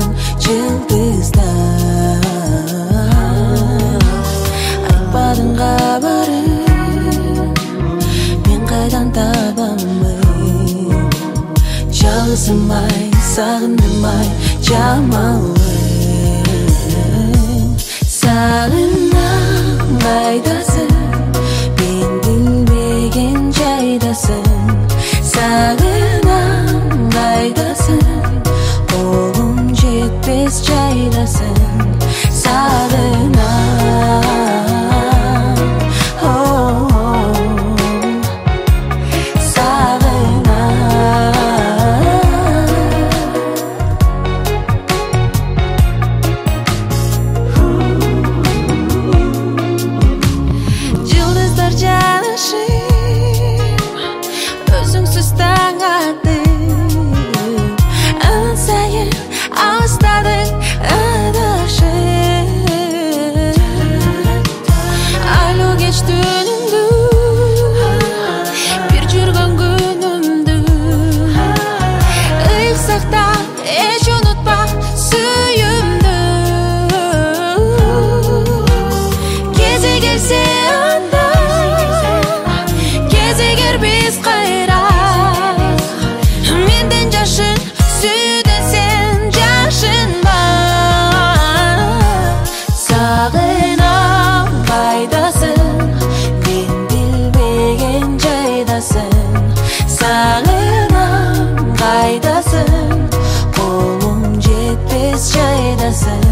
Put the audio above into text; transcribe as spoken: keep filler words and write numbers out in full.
сан жылдыздар айтпадың хабарын мен қайдан табамын жалғызым-ай сағындым-ай жамалын сағынам қайдасың мен білмеген жайдасың сағынам қайдасың қолым жетпес жайдасың сағынам өзіңсіз таң атып ан сайын алыстадың адашып айлы кеш түнімді бір жүрген күнімді иық сақта еш ұнытпа сүйімді кезі келсе анда кезі кербес қайрақ менден жашын сүйден сен жашын ба сағынам қайдасың мен білмеген жайдасың сағынам қайдасың қолым жетпес жайдасың